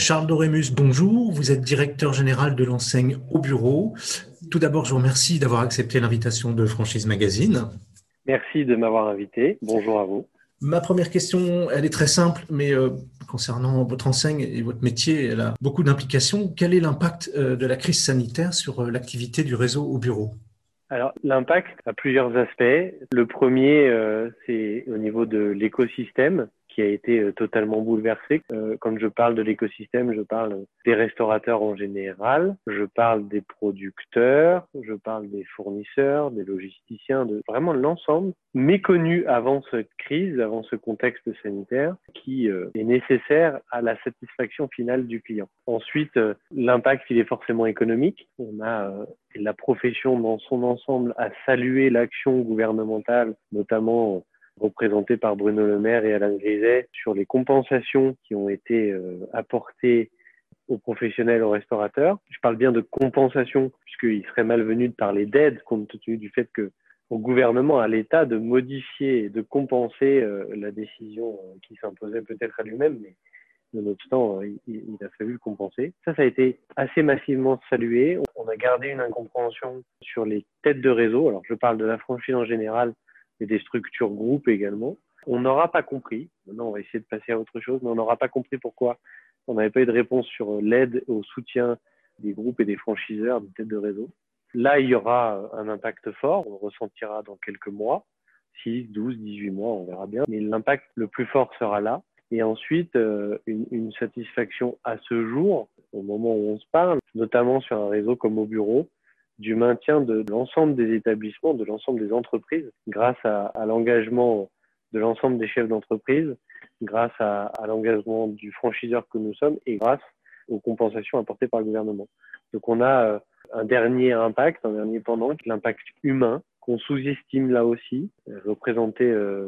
Charles Dorémus, bonjour. Vous êtes directeur général de l'enseigne Au Bureau. Tout d'abord, je vous remercie d'avoir accepté l'invitation de Franchise Magazine. Merci de m'avoir invité. Bonjour à vous. Ma première question, elle est très simple, mais concernant votre enseigne et votre métier, elle a beaucoup d'implications. Quel est l'impact de la crise sanitaire sur l'activité du réseau Au Bureau? Alors, l'impact a plusieurs aspects. Le premier, c'est au niveau de l'écosystème qui a été totalement bouleversé. Quand je parle de l'écosystème, je parle des restaurateurs en général, je parle des producteurs, je parle des fournisseurs, des logisticiens, de vraiment l'ensemble méconnu avant cette crise, avant ce contexte sanitaire qui est nécessaire à la satisfaction finale du client. Ensuite, l'impact, il est forcément économique. On a la profession dans son ensemble a salué l'action gouvernementale, notamment représentée par Bruno Le Maire et Alain Griset, sur les compensations qui ont été apportées aux professionnels, aux restaurateurs. Je parle bien de compensation, puisqu'il serait malvenu de parler d'aide, compte tenu du fait que au gouvernement, à l'État, de modifier et de compenser la décision qui s'imposait peut-être à lui-même, mais nonobstant, il a fallu le compenser. Ça a été assez massivement salué. On a gardé une incompréhension sur les têtes de réseau. Alors, je parle de la franchise en général, et des structures groupes également. On n'aura pas compris, maintenant on va essayer de passer à autre chose, mais on n'aura pas compris pourquoi on n'avait pas eu de réponse sur l'aide au soutien des groupes et des franchiseurs, des têtes de réseau. Là, il y aura un impact fort, on le ressentira dans quelques mois, 6, 12, 18 mois, on verra bien. Mais l'impact le plus fort sera là. Et ensuite, une satisfaction à ce jour, au moment où on se parle, notamment sur un réseau comme Au Bureau, du maintien de l'ensemble des établissements, de l'ensemble des entreprises, grâce à l'engagement de l'ensemble des chefs d'entreprise, grâce à l'engagement du franchiseur que nous sommes et grâce aux compensations apportées par le gouvernement. Donc on a un dernier impact, un dernier pendant, l'impact humain, qu'on sous-estime là aussi, représenté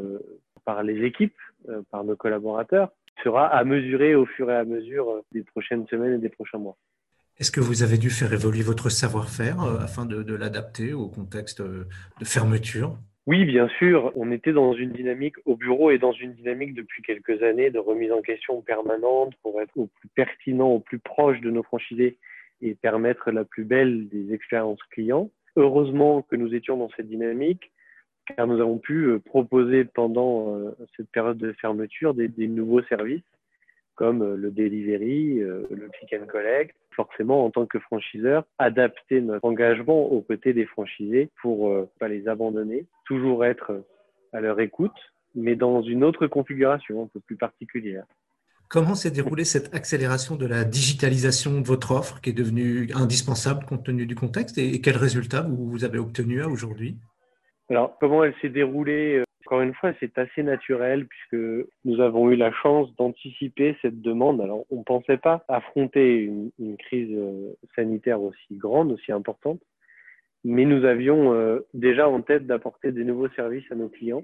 par les équipes, par nos collaborateurs, sera à mesurer au fur et à mesure des prochaines semaines et des prochains mois. Est-ce que vous avez dû faire évoluer votre savoir-faire afin de l'adapter au contexte de fermeture? Oui, bien sûr. On était dans une dynamique au bureau et dans une dynamique depuis quelques années de remise en question permanente pour être au plus pertinent, au plus proche de nos franchisés et permettre la plus belle des expériences clients. Heureusement que nous étions dans cette dynamique, car nous avons pu proposer pendant cette période de fermeture des nouveaux services comme le delivery, le click and collect. Forcément, en tant que franchiseur, adapter notre engagement aux côtés des franchisés pour pas les abandonner, toujours être à leur écoute, mais dans une autre configuration un peu plus particulière. Comment s'est déroulée cette accélération de la digitalisation de votre offre qui est devenue indispensable compte tenu du contexte et quels résultats vous avez obtenus à aujourd'hui? Alors, comment elle s'est déroulée? Encore une fois, c'est assez naturel puisque nous avons eu la chance d'anticiper cette demande. Alors, on ne pensait pas affronter une crise sanitaire aussi grande, aussi importante, mais nous avions déjà en tête d'apporter des nouveaux services à nos clients.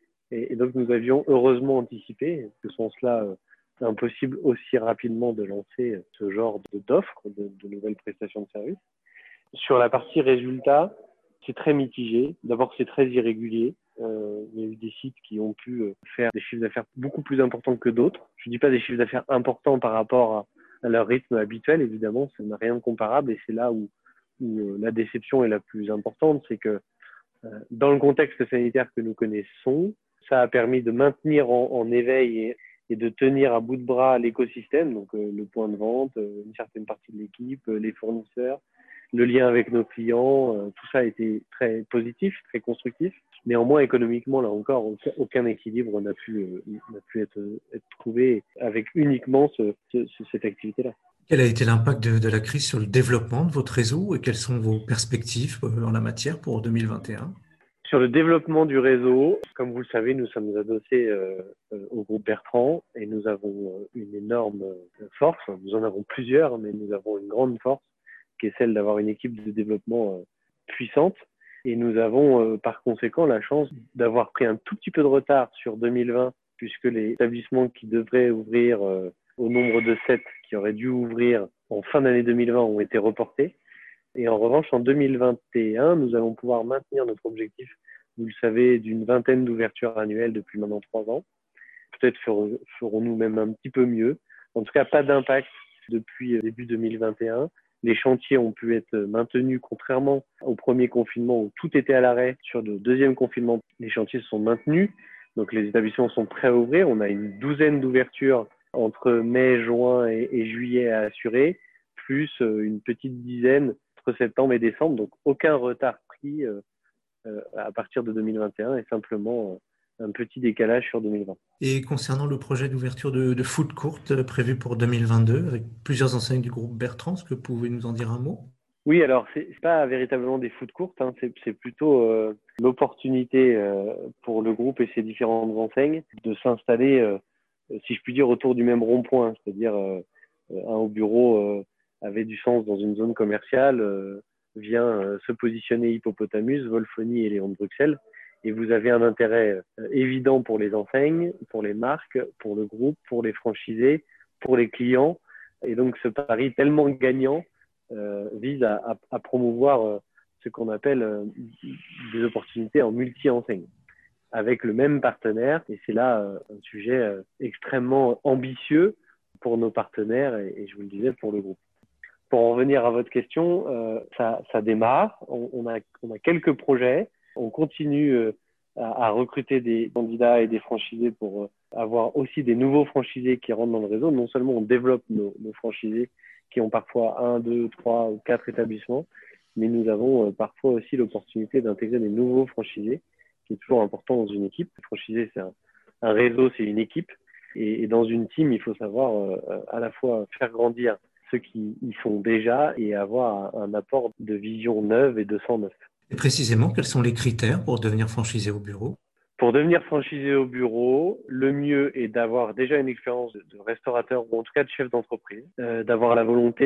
Et donc, nous avions heureusement anticipé, que sans cela, impossible aussi rapidement de lancer ce genre d'offres, de nouvelles prestations de services. Sur la partie résultats, c'est très mitigé. D'abord, c'est très irrégulier. Il y a eu des sites qui ont pu faire des chiffres d'affaires beaucoup plus importants que d'autres. Je ne dis pas des chiffres d'affaires importants par rapport à leur rythme habituel, évidemment, ça n'a rien de comparable et c'est là où la déception est la plus importante, c'est que dans le contexte sanitaire que nous connaissons, ça a permis de maintenir en éveil et de tenir à bout de bras l'écosystème, donc le point de vente, une certaine partie de l'équipe, les fournisseurs, le lien avec nos clients, tout ça a été très positif, très constructif. Néanmoins, économiquement, là encore, aucun équilibre n'a pu être trouvé avec uniquement cette activité-là. Quel a été l'impact de la crise sur le développement de votre réseau et quelles sont vos perspectives en la matière pour 2021? Sur le développement du réseau, comme vous le savez, nous sommes adossés au groupe Bertrand et nous avons une énorme force. Nous en avons plusieurs, mais nous avons une grande force qui est celle d'avoir une équipe de développement puissante. Et nous avons par conséquent la chance d'avoir pris un tout petit peu de retard sur 2020, puisque les établissements qui devraient ouvrir au nombre de 7 qui auraient dû ouvrir en fin d'année 2020 ont été reportés. Et en revanche, en 2021, nous allons pouvoir maintenir notre objectif, vous le savez, d'une vingtaine d'ouvertures annuelles depuis maintenant 3 ans. Peut-être ferons-nous même un petit peu mieux. En tout cas, pas d'impact depuis début 2021. Les chantiers ont pu être maintenus, contrairement au premier confinement où tout était à l'arrêt. Sur le deuxième confinement, les chantiers se sont maintenus. Donc les établissements sont prêts à ouvrir. On a une douzaine d'ouvertures entre mai, juin et juillet à assurer, plus une petite dizaine entre septembre et décembre. Donc aucun retard pris à partir de 2021 et simplement un petit décalage sur 2020. Et concernant le projet d'ouverture de food court prévu pour 2022 avec plusieurs enseignes du groupe Bertrand, est-ce que vous pouvez nous en dire un mot? Oui, alors c'est pas véritablement des food courts, hein, c'est plutôt l'opportunité pour le groupe et ses différentes enseignes de s'installer, si je puis dire, autour du même rond-point, c'est-à-dire un au bureau avait du sens dans une zone commerciale, vient se positionner Hippopotamus, Wolfoni et Léon de Bruxelles. Et vous avez un intérêt évident pour les enseignes, pour les marques, pour le groupe, pour les franchisés, pour les clients. Et donc ce pari tellement gagnant vise à promouvoir ce qu'on appelle des opportunités en multi-enseigne avec le même partenaire. Et c'est là un sujet extrêmement ambitieux pour nos partenaires et je vous le disais, pour le groupe. Pour en revenir à votre question, ça démarre. On a quelques projets. On continue à recruter des candidats et des franchisés pour avoir aussi des nouveaux franchisés qui rentrent dans le réseau. Non seulement on développe nos franchisés qui ont parfois 1, 2, 3 ou 4 établissements, mais nous avons parfois aussi l'opportunité d'intégrer des nouveaux franchisés, qui est toujours important dans une équipe. Le franchisé, c'est un réseau, c'est une équipe. Et dans une team, il faut savoir à la fois faire grandir ceux qui y sont déjà et avoir un apport de vision neuve et de sang neuf. Et précisément, quels sont les critères pour devenir franchisé au bureau? Pour devenir franchisé au bureau, le mieux est d'avoir déjà une expérience de restaurateur ou en tout cas de chef d'entreprise, d'avoir la volonté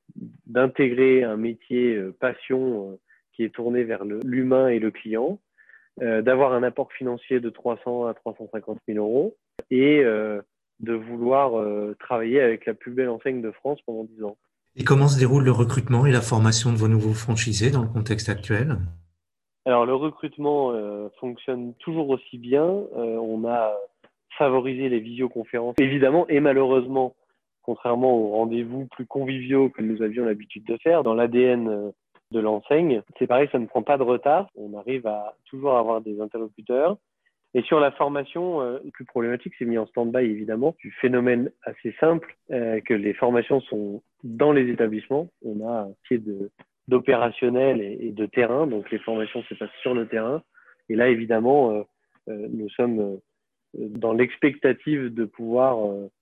d'intégrer un métier passion qui est tourné vers l'humain et le client, d'avoir un apport financier de 300 à 350 000 euros et de vouloir travailler avec la plus belle enseigne de France pendant 10 ans. Et comment se déroule le recrutement et la formation de vos nouveaux franchisés dans le contexte actuel? Alors le recrutement fonctionne toujours aussi bien. On a favorisé les visioconférences, évidemment, et malheureusement, contrairement aux rendez-vous plus conviviaux que nous avions l'habitude de faire, dans l'ADN de l'enseigne, c'est pareil, ça ne prend pas de retard. On arrive à toujours avoir des interlocuteurs. Et sur la formation, le plus problématique, c'est mis en stand-by, évidemment, du phénomène assez simple que les formations sont dans les établissements. On a un pied d'opérationnel et de terrain, donc les formations se passent sur le terrain. Et là, évidemment, nous sommes dans l'expectative de pouvoir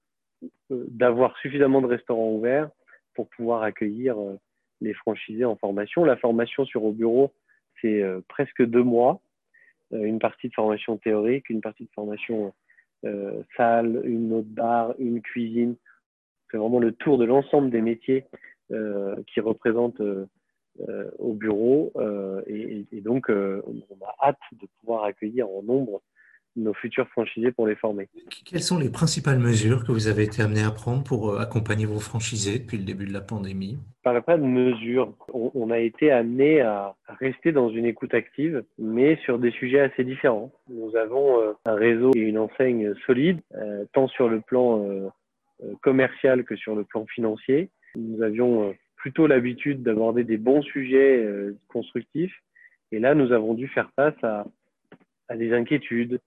d'avoir suffisamment de restaurants ouverts pour pouvoir accueillir les franchisés en formation. La formation sur au bureau, c'est presque 2 mois. Une partie de formation théorique, une partie de formation salle, une autre bar, une cuisine. C'est vraiment le tour de l'ensemble des métiers qui représentent au bureau et donc on a hâte de pouvoir accueillir en nombre nos futurs franchisés pour les former. Quelles sont les principales mesures que vous avez été amené à prendre pour accompagner vos franchisés depuis le début de la pandémie? Je ne parle pas de mesures. On a été amené à rester dans une écoute active, mais sur des sujets assez différents. Nous avons un réseau et une enseigne solide, tant sur le plan commercial que sur le plan financier. Nous avions plutôt l'habitude d'aborder des bons sujets constructifs. Et là, nous avons dû faire face à des inquiétudes,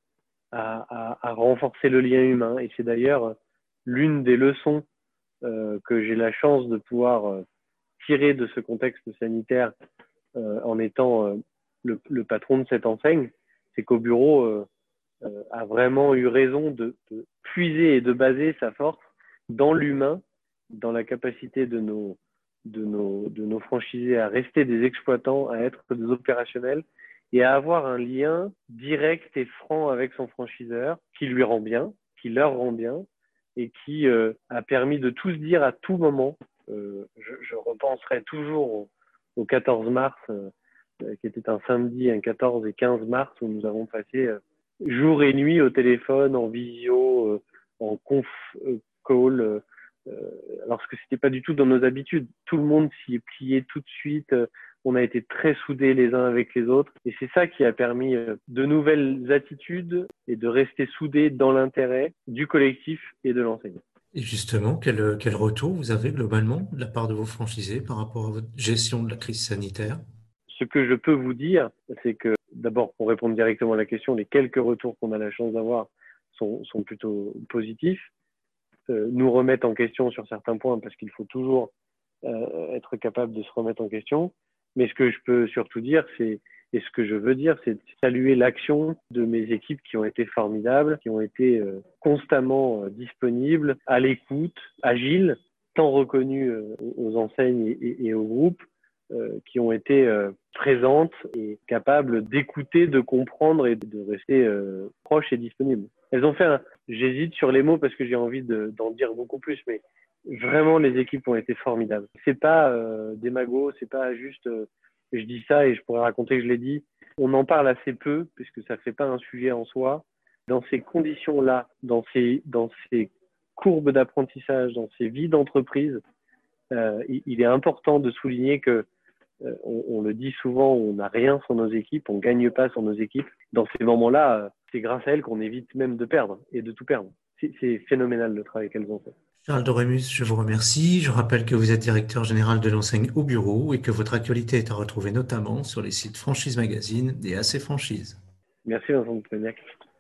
à renforcer le lien humain. Et c'est d'ailleurs l'une des leçons que j'ai la chance de pouvoir tirer de ce contexte sanitaire en étant le patron de cette enseigne. C'est qu'au bureau a vraiment eu raison de puiser et de baser sa force dans l'humain, dans la capacité de nos franchisés à rester des exploitants, à être des opérationnels et à avoir un lien direct et franc avec son franchiseur qui lui rend bien, qui leur rend bien et qui a permis de tout se dire à tout moment. Je repenserai toujours au 14 mars, qui était un samedi, un 14 et 15 mars, où nous avons passé jour et nuit au téléphone, en visio, en conf call, alors que c'était pas du tout dans nos habitudes. Tout le monde s'y est plié tout de suite. On a été très soudés les uns avec les autres. Et c'est ça qui a permis de nouvelles attitudes et de rester soudés dans l'intérêt du collectif et de l'enseigne. Et justement, quel retour vous avez globalement de la part de vos franchisés par rapport à votre gestion de la crise sanitaire? Ce que je peux vous dire, c'est que d'abord, pour répondre directement à la question, les quelques retours qu'on a la chance d'avoir sont plutôt positifs, nous remettent en question sur certains points parce qu'il faut toujours être capable de se remettre en question. Mais ce que je peux surtout dire, et ce que je veux dire, c'est de saluer l'action de mes équipes qui ont été formidables, qui ont été constamment disponibles, à l'écoute, agiles, tant reconnues aux enseignes et aux groupes, qui ont été présentes et capables d'écouter, de comprendre et de rester proches et disponibles. Elles ont fait j'hésite sur les mots parce que j'ai envie d'en dire beaucoup plus, mais vraiment les équipes ont été formidables. C'est pas des magots, c'est pas juste je dis ça et je pourrais raconter que je l'ai dit. On en parle assez peu puisque ça fait pas un sujet en soi. Dans ces conditions-là, dans ces courbes d'apprentissage, dans ces vies d'entreprise, il est important de souligner que on le dit souvent, on n'a rien sans nos équipes, on gagne pas sans nos équipes. Dans ces moments-là, c'est grâce à elles qu'on évite même de perdre et de tout perdre. C'est phénoménal le travail qu'elles ont fait. Charles Dorémus, je vous remercie. Je rappelle que vous êtes directeur général de l'enseigne Au Bureau et que votre actualité est à retrouver notamment sur les sites Franchise Magazine et AC Franchise. Merci Vincent de Pognac.